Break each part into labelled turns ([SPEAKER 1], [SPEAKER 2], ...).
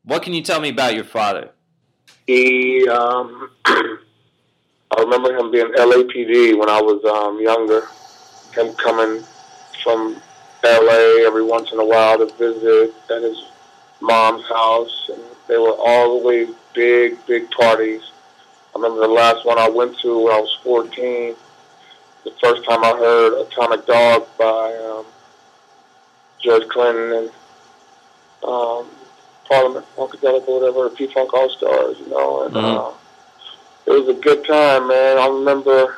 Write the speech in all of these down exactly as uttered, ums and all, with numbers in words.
[SPEAKER 1] What can you tell me about your father?
[SPEAKER 2] He, um, I remember him being L A P D when I was um, younger. Him coming from L A every once in a while to visit at his mom's house, and they were always big, big parties. I remember the last one I went to when I was fourteen. The first time I heard Atomic Dog by um, George Clinton and um, Parliament Funkadelic or whatever, P-Funk All-Stars, you know. And
[SPEAKER 1] Mm-hmm.
[SPEAKER 2] uh, it was a good time, man. I remember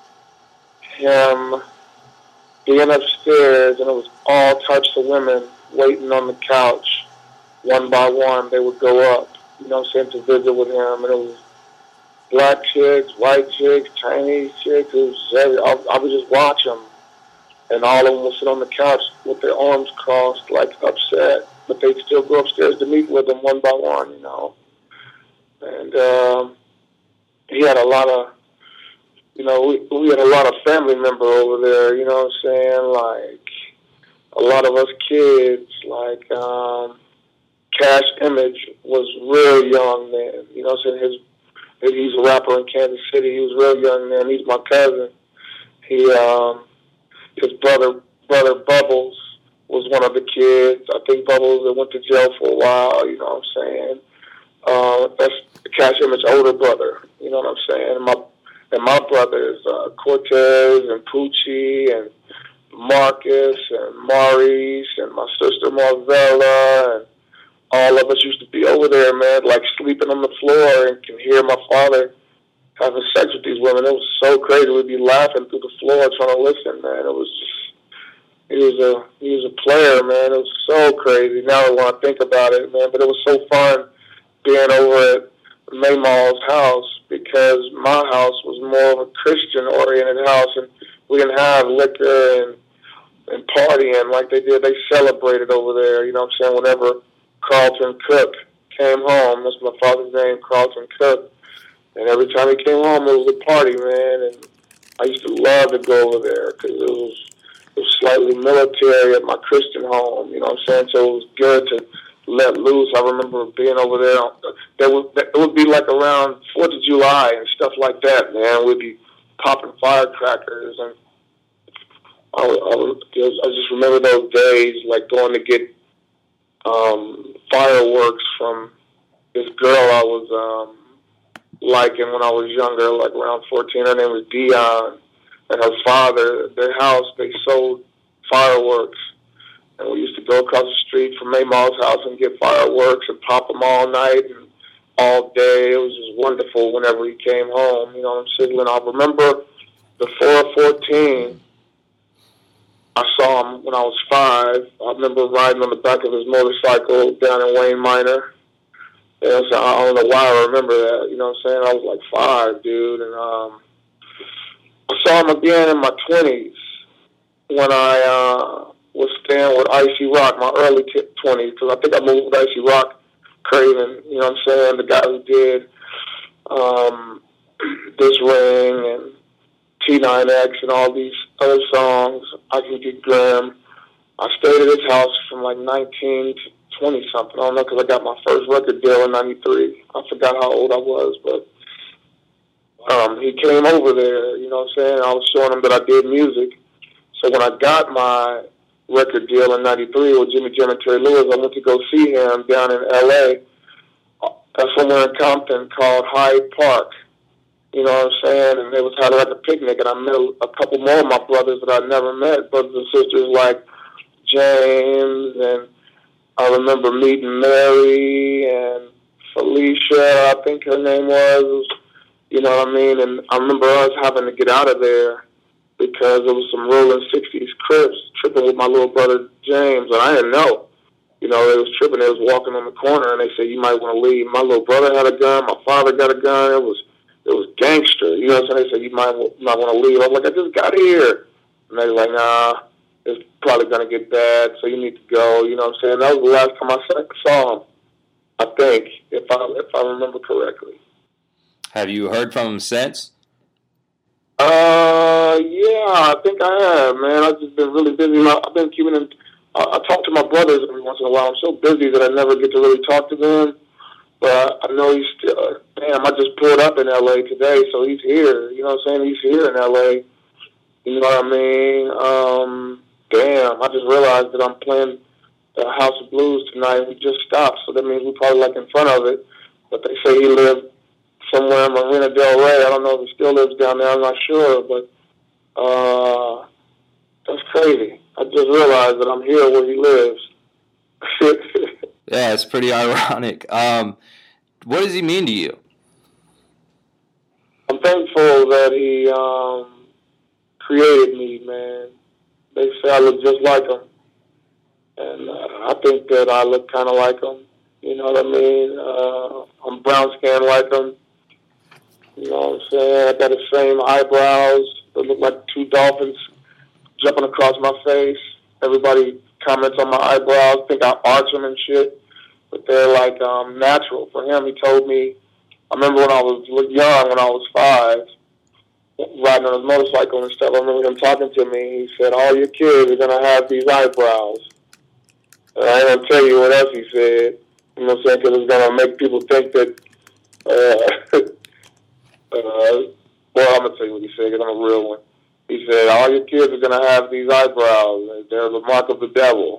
[SPEAKER 2] him being upstairs, and it was all types of women waiting on the couch. One by one, they would go up, you know what I'm saying, to visit with him. And it was black chicks, white chicks, Chinese chicks. It was every, I, I would just watch them. And all of them would sit on the couch with their arms crossed, like upset. But they'd still go upstairs to meet with them one by one, you know. And um, he had a lot of, you know, we, we had a lot of family member over there, you know what I'm saying? Like, a lot of us kids, like, um, Cash Image was real young then, you know what I'm saying? His, he's a rapper in Kansas City. He was real young then. He's my cousin. He, um, his brother, brother Bubbles was one of the kids. I think Bubbles went to jail for a while, you know what I'm saying? Uh, that's Cash Image's older brother, you know what I'm saying? And my, and my brothers, uh, Cortez and Poochie and Marcus and Maurice and my sister Marvella, and all of us used to be over there, man, like sleeping on the floor, and can hear my father having sex with these women. It was so crazy. We'd be laughing through the floor trying to listen, man. It was just, he was a, he was a player, man. It was so crazy. Now I want to think about it, man, but it was so fun being over at Maymall's house, because my house was more of a Christian-oriented house, and we didn't have liquor and, and partying like they did. They celebrated over there, you know what I'm saying, whenever Carlton Cook came home. That's my father's name, Carlton Cook. And every time he came home, it was a party, man. And I used to love to go over there because it was, it was slightly military at my Christian home, you know what I'm saying? So it was good to let loose. I remember being over there. There would, it would be like around fourth of July and stuff like that, man. We'd be popping firecrackers. And I, I, I just remember those days, like going to get um, fireworks from this girl I was um, liking when I was younger, like around fourteen. Her name was Dion. And her father, their house, they sold fireworks. And we used to go across the street from Maymall's house and get fireworks and pop them all night and all day. It was just wonderful whenever he came home. You know what I'm saying? And I remember before fourteen, I saw him when I was five. I remember riding on the back of his motorcycle down in Wayne Minor. And so I don't know why I remember that. You know what I'm saying? I was like five, dude. And um, I saw him again in my twenties when I uh, was staying with Icy Rock, my early twenties, because I think I moved with Icy Rock Craven, you know what I'm saying, the guy who did um, This Ring and T nine X and all these other songs, I Can Get Grim. I stayed at his house from like nineteen to twenty-something. I don't know, because I got my first record deal in ninety-three. I forgot how old I was, but um, he came over there, you know what I'm saying? I was showing him that I did music. So when I got my record deal in ninety-three with Jimmy Jam and Terry Lewis, I went to go see him down in L A at somewhere in Compton called Hyde Park. You know what I'm saying? And they was having like a picnic, and I met a, a couple more of my brothers that I'd never met, brothers and sisters like James, and I remember meeting Mary and Felicia, I think her name was, you know what I mean? And I remember us having to get out of there because there was some rolling sixties Crips tripping with my little brother James, and I didn't know. You know, they was tripping, they was walking on the corner, and they said, you might want to leave. My little brother had a gun, my father got a gun, it was it was gangster, you know what I'm saying? They said, you might, you might want to leave. I was like, I just got here. And they were like, nah, it's probably going to get bad, so you need to go, you know what I'm saying? That was the last time I saw him, I think, if I, if I remember correctly.
[SPEAKER 1] Have you heard from him since?
[SPEAKER 2] Uh, yeah, I think I have, man. I've just been really busy. I've been keeping in I, I talk to my brothers every once in a while. I'm so busy that I never get to really talk to them. But I know he's still, uh, damn, I just pulled up in L A today, so he's here. You know what I'm saying? He's here in L A. You know what I mean? Um, damn, I just realized that I'm playing the House of Blues tonight. We just stopped, so that means we're probably like in front of it. But they say he lived somewhere in Marina Del Rey. I don't know if he still lives down there. I'm not sure, but uh, that's crazy. I just realized that I'm here where he lives.
[SPEAKER 1] Yeah, it's pretty ironic. Um, what does he mean to you?
[SPEAKER 2] I'm thankful that he um, created me, man. They say I look just like him. And uh, I think that I look kind of like him. You know what I mean? Uh, I'm brown-skinned like him. You know what I'm saying? I got the same eyebrows that look like two dolphins jumping across my face. Everybody comments on my eyebrows, think I arch them and shit. But they're like um, natural. For him, he told me, I remember when I was young, when I was five, riding on his motorcycle and stuff, I remember him talking to me. He said, all your kids are going to have these eyebrows. And I ain't going to tell you what else he said. You know what I'm saying? Because it's going to make people think that, uh, uh, well, I'm going to tell you what he said because I'm a real one. He said, all your kids are going to have these eyebrows. They're the mark of the devil.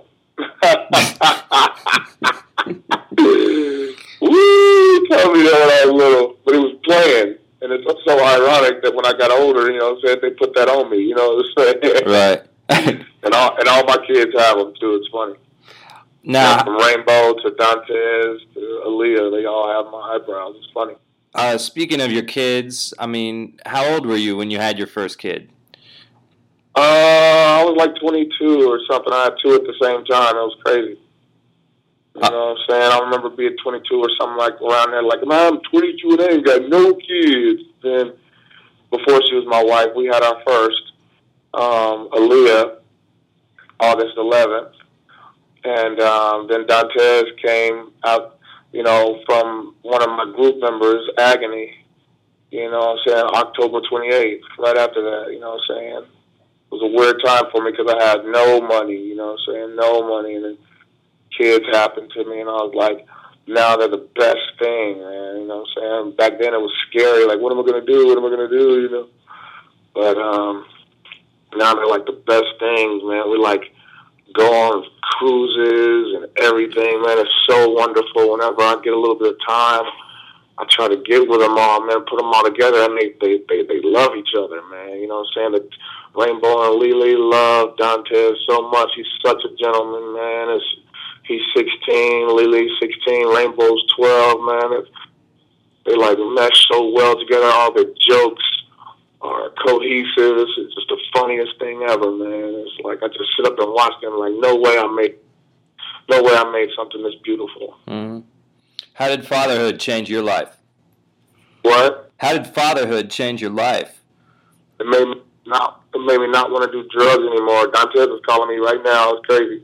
[SPEAKER 2] Woo! Tell me that when I was little. But he was playing. And it's so ironic that when I got older, you know what I'm saying, they put that on me. You know what I'm saying?
[SPEAKER 1] Right.
[SPEAKER 2] and, all, and all my kids have them, too. It's funny.
[SPEAKER 1] Now,
[SPEAKER 2] from Rainbow to Dantes to Aaliyah, they all have my eyebrows. It's funny.
[SPEAKER 1] Uh, speaking of your kids, I mean, how old were you when you had your first kid?
[SPEAKER 2] Uh, I was like twenty-two or something. I had two at the same time. It was crazy. You uh, know what I'm saying? I remember being twenty-two or something like around there. Like, man, I'm twenty-two and I ain't got no kids. Then, before she was my wife, we had our first, um, Aaliyah, August eleventh. And um, then Dantes came out, you know, from one of my group members, Agony, you know what I'm saying, October twenty-eighth, right after that, you know what I'm saying. It was a weird time for me because I had no money, you know what I'm saying, no money. And then kids happened to me, and I was like, now they're the best thing, man, you know what I'm saying. Back then it was scary, like, what am I going to do, what am I going to do, you know. But um, now they're like the best things, man. We like go on cruises and everything, man. It's so wonderful. Whenever I get a little bit of time, I try to get with them all, man, put them all together, and they, they, they, they love each other, man. You know what I'm saying? The Rainbow and Lily love Dantes so much. He's such a gentleman, man. It's, he's sixteen, Lily's sixteen, Rainbow's twelve, man. It's, they, like, mesh so well together. All the jokes are cohesive. It's just the funniest thing ever, man. It's like I just sit up and watch them. Like, no way I made, no way I made something this beautiful.
[SPEAKER 1] Mm-hmm. How did fatherhood change your life?
[SPEAKER 2] What?
[SPEAKER 1] How did fatherhood change your life?
[SPEAKER 2] It made me not. It made me not want to do drugs anymore. Dantes is calling me right now. It's crazy.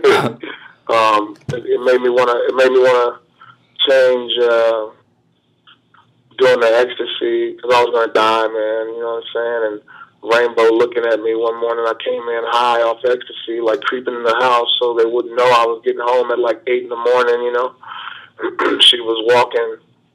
[SPEAKER 2] um, it, it made me want to. It made me want to change. Uh, doing the ecstasy because I was gonna die, man. You know what I'm saying? And Rainbow looking at me one morning. I came in high off ecstasy, like creeping in the house so they wouldn't know I was getting home at like eight in the morning. You know. She was walking,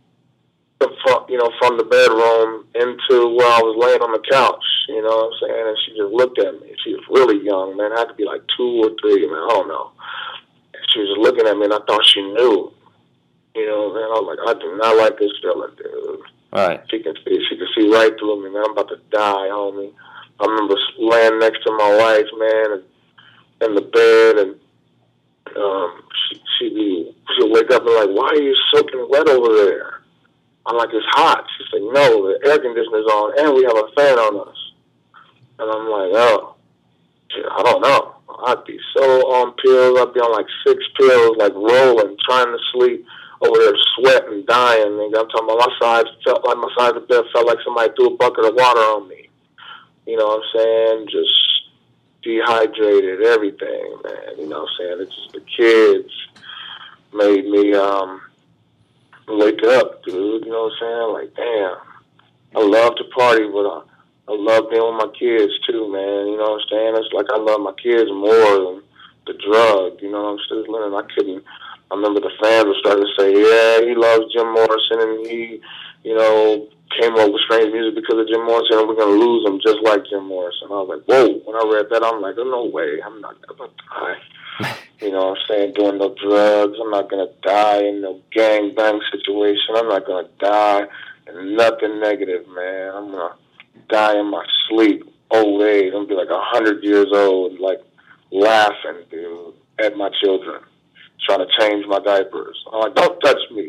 [SPEAKER 2] from, you know, from the bedroom into where I was laying on the couch, you know what I'm saying? And she just looked at me. She was really young, man. I had to be like two or three, man. I don't know. And she was just looking at me, and I thought she knew. You know, man. I was like, I do not like this feeling, dude.
[SPEAKER 1] Right.
[SPEAKER 2] She can see, she can see right through me, man. I'm about to die, homie. I remember laying next to my wife, man, and in the bed, and um, she, she'd be, she'd wake up and like, why are you soaking wet over there? I'm like, it's hot. She said, no, the air conditioner's on, and we have a fan on us. And I'm like, oh, I don't know. I'd be so on pills. I'd be on like six pills, like rolling, trying to sleep, over there sweating, dying. Nigga. I'm talking about my sides felt like my side of the bed felt like somebody threw a bucket of water on me. You know what I'm saying? Just dehydrated, everything, man. You know what I'm saying? It's just the kids made me um, wake up, dude. You know what I'm saying? Like, damn. I love to party, but I, I love being with my kids too, man. You know what I'm saying? It's like I love my kids more than the drug, you know, I'm sizzling, and I couldn't. I remember the fans were starting to say, yeah, he loves Jim Morrison, and he, you know, came up with strange music because of Jim Morrison, and we're going to lose him just like Jim Morrison. I was like, whoa. When I read that, I'm like, oh, no way. I'm not going to die. You know what I'm saying? Doing no drugs. I'm not going to die in no gang bang situation. I'm not going to die in nothing negative, man. I'm going to die in my sleep, old age. I'm going to be like one hundred years old, like laughing, dude, at my children, trying to change my diapers. I'm like, don't touch me.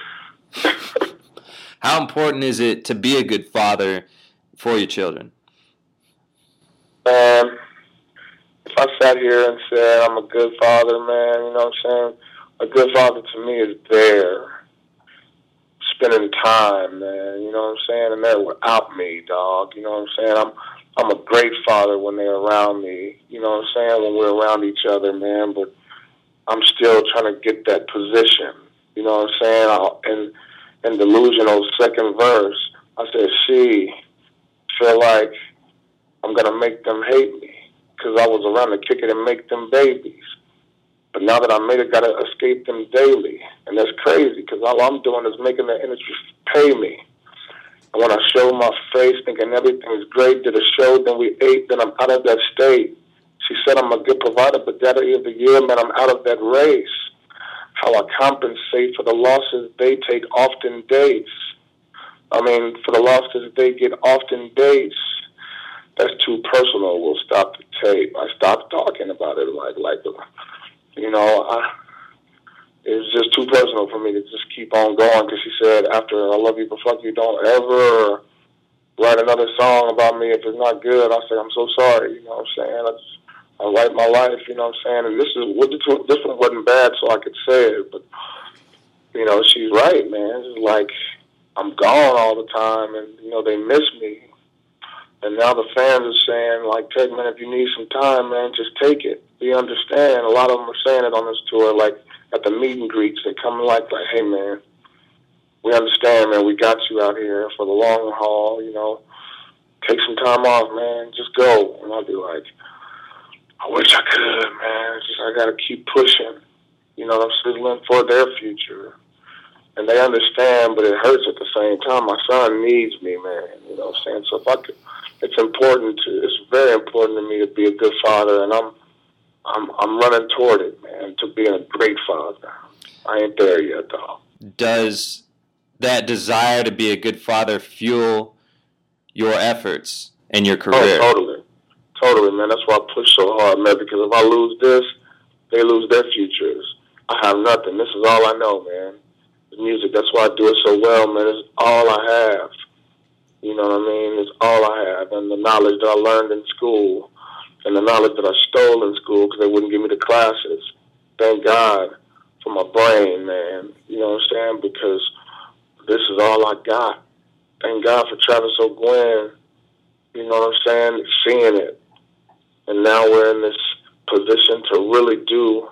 [SPEAKER 1] How important is it to be a good father for your children?
[SPEAKER 2] Um, if I sat here and said I'm a good father, man, you know what I'm saying? A good father to me is there, spending time, man, you know what I'm saying? And they're without me, dog, you know what I'm saying? I'm I'm a great father when they're around me, you know what I'm saying? When we're around each other, man, but I'm still trying to get that position, you know what I'm saying? I'll, and in Delusional second verse, I said, she feel like I'm going to make them hate me because I was around to kick it and make them babies. But now that I made it, got to escape them daily. And that's crazy because all I'm doing is making the industry pay me. And when I show my face thinking everything's great, did a show, then we ate, then I'm out of that state. She said I'm a good provider, but daddy of the year, man, I'm out of that race. How I compensate for the losses they take often dates. I mean, for the losses they get often dates. That's too personal. We'll stop the tape. I stopped talking about it like, like, you know, I, it's just too personal for me to just keep on going because she said, after I Love You But Fuck You, don't ever write another song about me if it's not good. I said, I'm so sorry, you know what I'm saying? I just, I write my life, you know what I'm saying? And this is this one wasn't bad, so I could say it. But, you know, she's right, man. It's like I'm gone all the time, and, you know, they miss me. And now the fans are saying, like, Ted, man, if you need some time, man, just take it. We understand. A lot of them are saying it on this tour, like, at the meet and greets. They come like, like, hey, man, we understand, man. We got you out here for the long haul, you know. Take some time off, man. Just go. And I'll be like, I wish I could, man. It's just I got to keep pushing. You know, I'm sizzling for their future. And they understand, but it hurts at the same time. My son needs me, man. You know what I'm saying? So if I could, it's important to, it's very important to me to be a good father, and I'm, I'm, I'm running toward it, man, to being a great father. I ain't there yet, though.
[SPEAKER 1] Does that desire to be a good father fuel your efforts and your career?
[SPEAKER 2] Oh, totally. Totally, man. That's why I push so hard, man, because if I lose this, they lose their futures. I have nothing. This is all I know, man. The music, that's why I do it so well, man. It's all I have. You know what I mean? It's all I have. And the knowledge that I learned in school and the knowledge that I stole in school because they wouldn't give me the classes. Thank God for my brain, man. You know what I'm saying? Because this is all I got. Thank God for Travis O'Gwen. You know what I'm saying? Seeing it. And now we're in this position to really do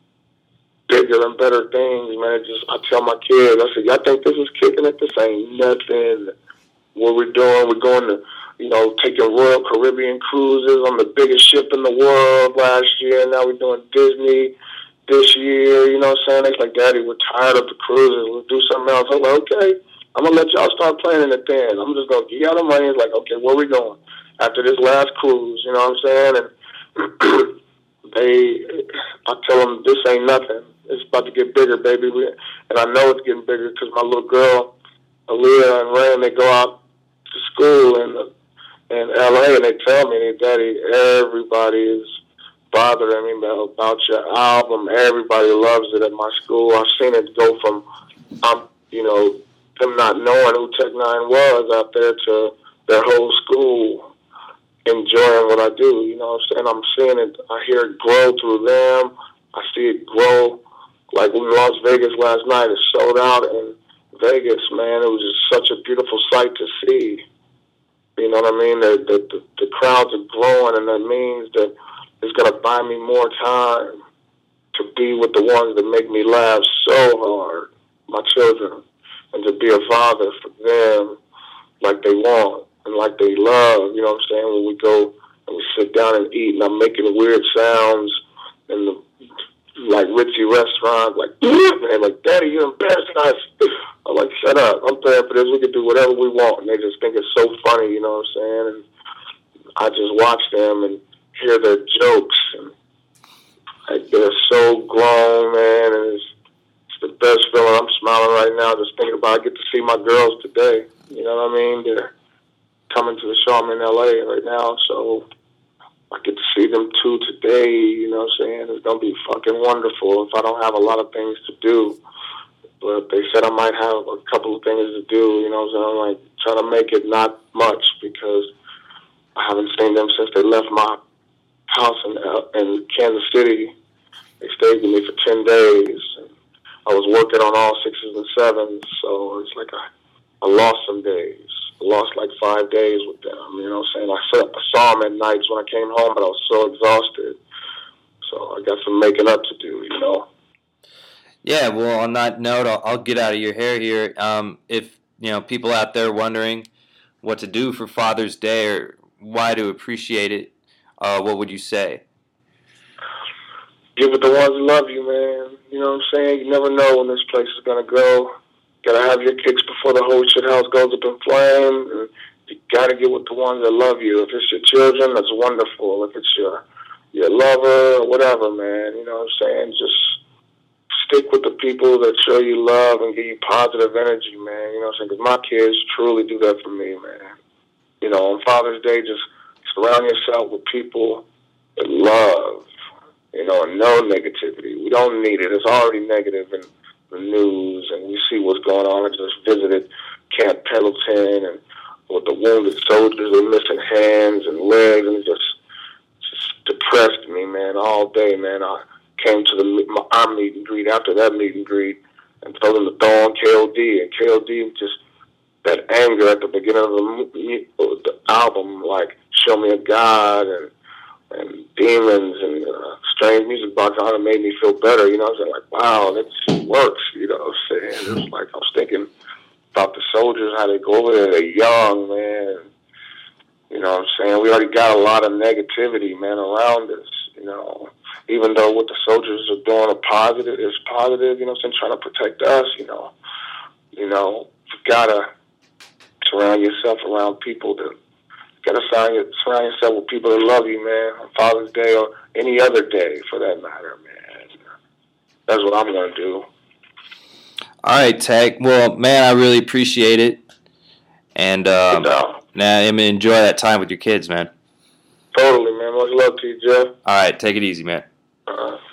[SPEAKER 2] bigger and better things, man. It just, I tell my kids, I said, y'all think this is kicking it? This ain't nothing. What we're doing, we're going to, you know, taking Royal Caribbean cruises on the biggest ship in the world last year. Now we're doing Disney this year. You know what I'm saying? It's like, Daddy, we're tired of the cruises. Let's do something else. I'm like, okay, I'm going to let y'all start planning it then. I'm just going to give y'all the money. It's like, okay, where we going? After this last cruise, you know what I'm saying? And they, I tell them, this ain't nothing. It's about to get bigger, baby. We, and I know it's getting bigger because my little girl, Aaliyah and Rain, they go out to school in, in L A and they tell me, they, Daddy, everybody is bothering me about, about your album. Everybody loves it at my school. I've seen it go from, um, you know, them not knowing who Tech Nine was out there to their whole school enjoying what I do, you know what I'm saying? I'm seeing it, I hear it grow through them. I see it grow. Like in Las Vegas last night, it sold out in Vegas, man. It was just such a beautiful sight to see. You know what I mean? The, the, the, the crowds are growing, and that means that it's going to buy me more time to be with the ones that make me laugh so hard, my children, and to be a father for them like they want. And like they love, you know what I'm saying, when we go and we sit down and eat and I'm making weird sounds in the like Richie restaurant, like, man, like, Daddy, you're embarrassing us. I'm like, shut up. I'm paying for this. We can do whatever we want. And they just think it's so funny, you know what I'm saying? And I just watch them and hear their jokes. And like, they're so grown, man. And it's, it's the best feeling. I'm smiling right now just thinking about I get to see my girls today. You know what I mean? They're coming to the show. I'm in L A right now, so I get to see them too today, you know what I'm saying? It's going to be fucking wonderful if I don't have a lot of things to do. But they said I might have a couple of things to do, you know what I'm saying? I'm like trying to make it not much because I haven't seen them since they left my house in, uh, in Kansas City. They stayed with me for ten days. And I was working on all sixes and sevens, so it's like I, I lost some days. I lost like five days with them, you know what I'm saying? I saw, I saw them at nights when I came home, but I was so exhausted. So I got some making up to do, you know?
[SPEAKER 1] Yeah, well, on that note, I'll, I'll get out of your hair here. Um, if, you know, people out there wondering what to do for Father's Day or why to appreciate it, uh, what would you say?
[SPEAKER 2] Give it the ones who love you, man. You know what I'm saying? You never know when this place is going to go. Gotta have your kicks before the whole shit house goes up in flames. And you gotta get with the ones that love you. If it's your children, that's wonderful. If it's your your lover or whatever, man, you know what I'm saying? Just stick with the people that show you love and give you positive energy, man. You know what I'm saying? Because my kids truly do that for me, man. You know, on Father's Day, just surround yourself with people that love. You know, and no negativity. We don't need it. It's already negative and the news, and we see what's going on. I just visited Camp Pendleton, and with the wounded soldiers, they're missing hands and legs, and it just, just depressed me, man, all day, man. I came to the my, our meet and greet after that meet and greet and told them to throw on K O D, and K O D just, that anger at the beginning of the, the album, like, Show Me a God, and and Demons, and uh, Strange Music Box on it made me feel better, you know what I'm saying? Like, wow, that works, you know what I'm saying? It was like, I was thinking about the soldiers, how they go over there, they're young, man. You know what I'm saying? We already got a lot of negativity, man, around us, you know. Even though what the soldiers are doing are positive, is positive, you know what I'm saying, trying to protect us, you know. You know, you gotta surround yourself around people that You gotta surround, surround yourself with people that love you, man, on Father's Day or any other day for that matter, man. That's what I'm gonna do.
[SPEAKER 1] All right, Tech. Well, man, I really appreciate it. And um, now I'm gonna enjoy that time with your kids, man.
[SPEAKER 2] Totally, man. Much love to you, Jeff.
[SPEAKER 1] All right, take it easy, man.
[SPEAKER 2] Uh-huh.